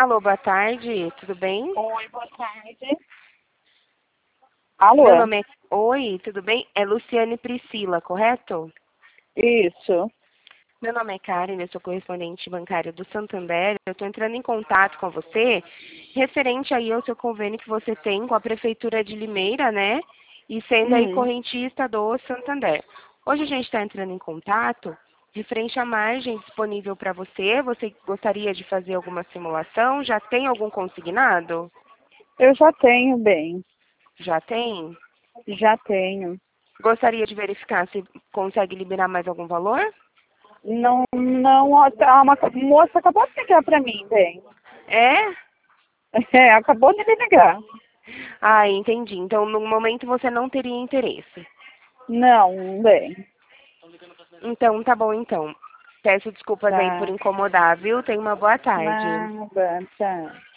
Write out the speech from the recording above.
Alô, boa tarde, tudo bem? Oi, boa tarde. Alô? Meu nome é... Oi, tudo bem? É Luciane Priscila, correto? Isso. Meu nome é Karen, eu sou correspondente bancária do Santander. Eu estou entrando em contato com você referente aí ao seu convênio que você tem com a Prefeitura de Limeira, né? E sendo aí Hum. correntista do Santander. Hoje a gente está entrando em contato referente à margem disponível para você. Você gostaria de fazer alguma simulação? Já tem algum consignado? Eu já tenho, bem. Já tem? Já tenho. Gostaria de verificar se consegue liberar mais algum valor? Não, uma moça acabou de ligar para mim, bem. É? É, acabou de me ligar. Ah, entendi. Então, no momento você não teria interesse. Não, bem. Então, tá bom então. Peço desculpas aí por Tá. incomodar, viu? Tenha uma boa tarde. Nada, tá.